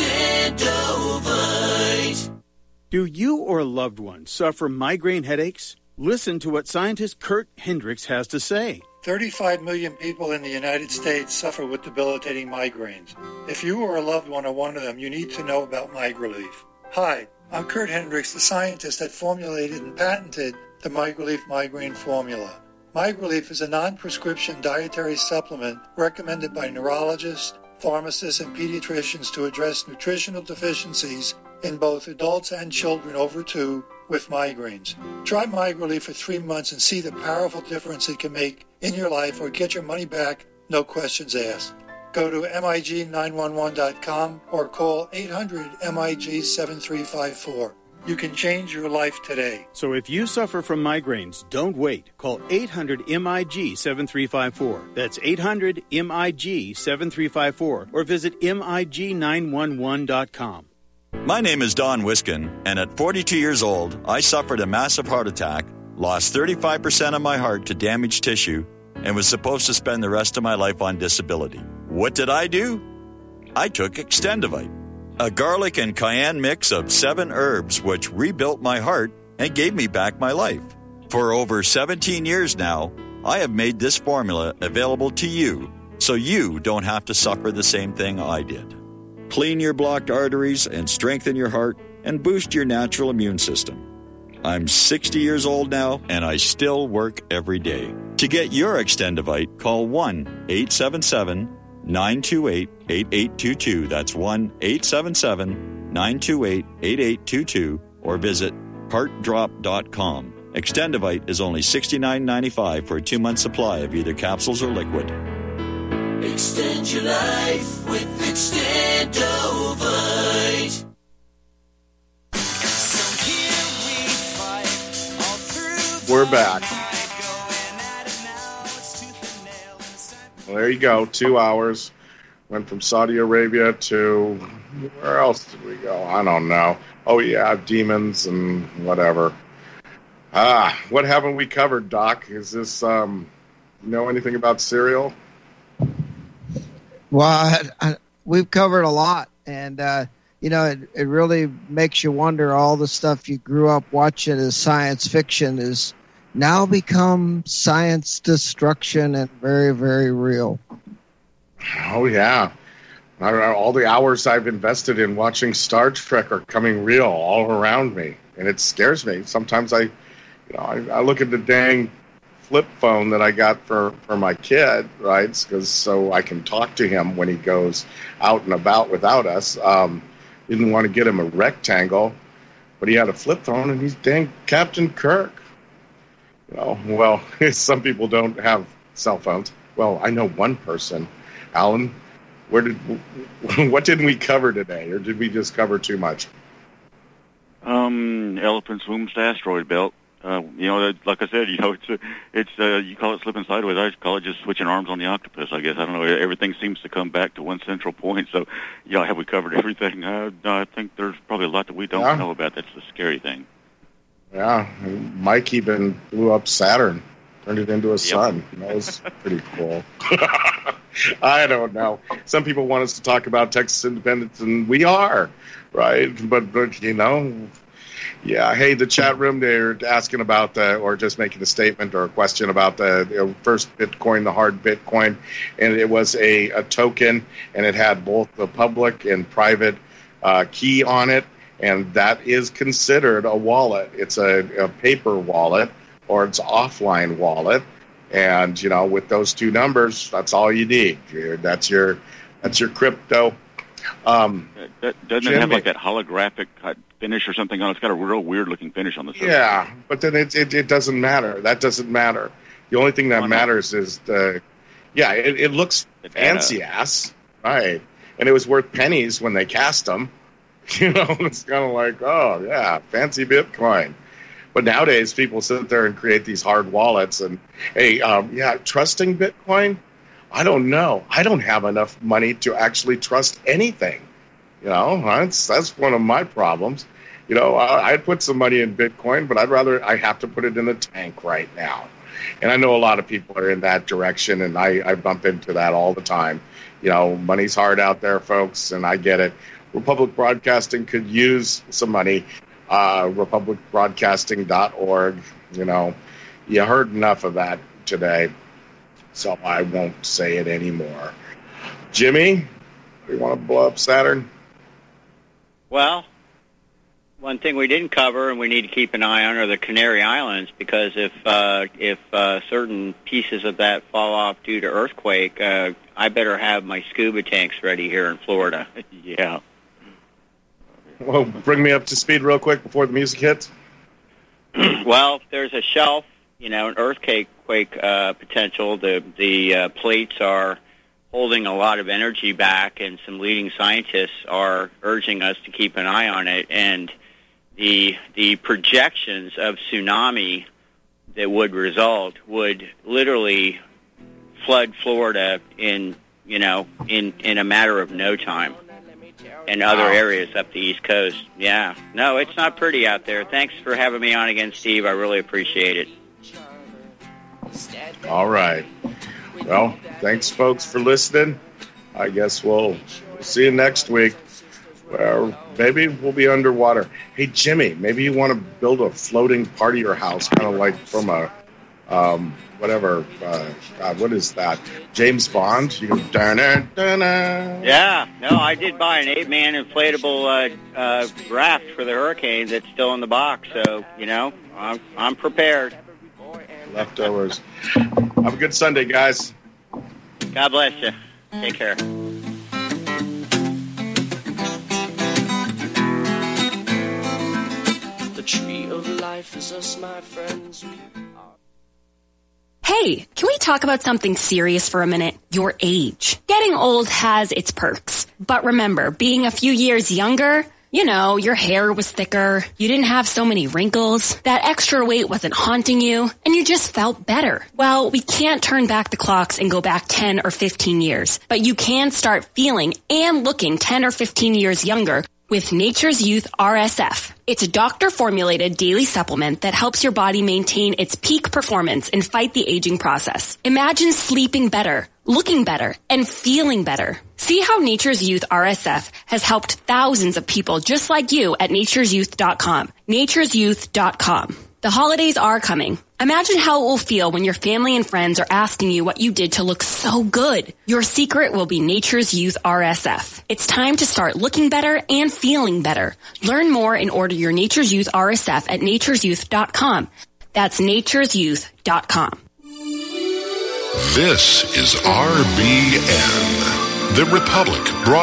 Extendovite. Do you or a loved one suffer migraine headaches? Listen to what scientist Kurt Hendricks has to say. thirty-five million people in the United States suffer with debilitating migraines. If you or a loved one are one of them, you need to know about MigraLief. Hi, I'm Kurt Hendricks, the scientist that formulated and patented the MigraLief migraine formula. MigraLief is a non-prescription dietary supplement recommended by neurologists, pharmacists, and pediatricians to address nutritional deficiencies in both adults and children over two with migraines. Try MigraLief for three months and see the powerful difference it can make in your life, or get your money back, no questions asked. Go to M I G nine one one dot com or call eight hundred M I G seven three five four. You can change your life today. So if you suffer from migraines, don't wait. Call eight hundred M I G seven three five four. That's eight hundred M I G seven three five four or visit M I G nine one one dot com. My name is Don Wiskin, and at forty-two years old, I suffered a massive heart attack, lost thirty-five percent of my heart to damaged tissue, and was supposed to spend the rest of my life on disability. What did I do? I took Extendivite, a garlic and cayenne mix of seven herbs which rebuilt my heart and gave me back my life. For over seventeen years now, I have made this formula available to you so you don't have to suffer the same thing I did. Clean your blocked arteries and strengthen your heart and boost your natural immune system. I'm sixty years old now, and I still work every day. To get your Extendivite, call one eight seven seven, nine two eight, eight eight two two. That's one eight seven seven, nine two eight, eight eight two two or visit heart drop dot com. Extendivite is only sixty-nine ninety-five for a two-month supply of either capsules or liquid. Extend your life with Extendovite. So here we fight all through. We're back. Well, there you go. Two hours. Went from Saudi Arabia to... Where else did we go? I don't know. Oh, yeah, demons and whatever. Ah, what haven't we covered, Doc? Is this... um, you know anything about cereal? Well, I, I, we've covered a lot, and, uh, you know, it, it really makes you wonder all the stuff you grew up watching as science fiction is now become science destruction and very, very real. Oh, yeah. All the hours I've invested in watching Star Trek are coming real all around me, and it scares me. Sometimes I, you know, I, I look at the dang flip phone that I got for, for my kid, right? Because so I can talk to him when he goes out and about without us. Um, didn't want to get him a rectangle, but he had a flip phone, and he's dang Captain Kirk. You know, well, some people don't have cell phones. Well, I know one person, Alan. Where did what didn't we cover today, or did we just cover too much? Um, elephant swims to asteroid belt. Uh, you know, like I said, you know, it's a, it's uh, you call it slipping sideways. I call it just switching arms on the octopus. I guess I don't know. Everything seems to come back to one central point. So, yeah, have we covered everything? Uh, no, I think there's probably a lot that we don't yeah. know about. That's the scary thing. Yeah, Mike even blew up Saturn, turned it into a yep. sun. That was pretty cool. I don't know. Some people want us to talk about Texas independence, and we are, right? But, but you know, yeah. Hey, the chat room, they're asking about the, or just making a statement or a question about the, the first Bitcoin, the hard Bitcoin, and it was a, a token, and it had both the public and private uh, key on it, and that is considered a wallet. It's a, a paper wallet, or it's an offline wallet. And, you know, with those two numbers, that's all you need. That's your that's your crypto. Um, that, doesn't Jimmy, it have like that holographic finish or something on it? It's got a real weird-looking finish on the surface. Yeah, but then it, it, it doesn't matter. That doesn't matter. The only thing that matters is the, yeah, it, it looks fancy-ass, right? And it was worth pennies when they cast them. You know, it's kind of like, oh, yeah, fancy Bitcoin. But nowadays, people sit there and create these hard wallets. And, hey, um, yeah, trusting Bitcoin? I don't know. I don't have enough money to actually trust anything. You know, that's that's one of my problems. You know, I, I'd put some money in Bitcoin, but I'd rather I have to put it in the tank right now. And I know a lot of people are in that direction, and I, I bump into that all the time. You know, money's hard out there, folks, and I get it. Republic Broadcasting could use some money. Uh, republic broadcasting dot org. You know, you heard enough of that today, so I won't say it anymore. Jimmy, you want to blow up Saturn? Well, one thing we didn't cover and we need to keep an eye on are the Canary Islands, because if uh, if uh, certain pieces of that fall off due to earthquake, uh, I better have my scuba tanks ready here in Florida. Yeah. Well, bring me up to speed real quick before the music hits. Well, there's a shelf, you know, an earthquake quake, uh, potential. The the uh, plates are holding a lot of energy back, and some leading scientists are urging us to keep an eye on it. And the the projections of tsunami that would result would literally flood Florida in, you know, in, in a matter of no time. And other wow. areas up the East Coast. Yeah. No, it's not pretty out there. Thanks for having me on again, Steve. I really appreciate it. All right. Well, thanks, folks, for listening. I guess we'll, we'll see you next week. Well, maybe we'll be underwater. Hey, Jimmy, maybe you want to build a floating part of your house, kind of like from a, um, whatever, uh, God, what is that? James Bond? You go, da-na, da-na. Yeah, no, I did buy an eight-man inflatable uh, uh, raft for the hurricane that's still in the box, so, you know, I'm, I'm prepared. Leftovers. Have a good Sunday, guys. God bless you. Take care. The tree of life is us, my friends. Hey, can we talk about something serious for a minute? Your age. Getting old has its perks. But remember, being a few years younger, you know, your hair was thicker, you didn't have so many wrinkles, that extra weight wasn't haunting you, and you just felt better. Well, we can't turn back the clocks and go back ten or fifteen years, but you can start feeling and looking ten or fifteen years younger with Nature's Youth R S F. It's a doctor-formulated daily supplement that helps your body maintain its peak performance and fight the aging process. Imagine sleeping better, looking better, and feeling better. See how Nature's Youth R S F has helped thousands of people just like you at natures youth dot com. natures youth dot com. The holidays are coming. Imagine how it will feel when your family and friends are asking you what you did to look so good. Your secret will be Nature's Youth R S F. It's time to start looking better and feeling better. Learn more and order your Nature's Youth R S F at natures youth dot com. That's natures youth dot com. This is R B N, The Republic, broad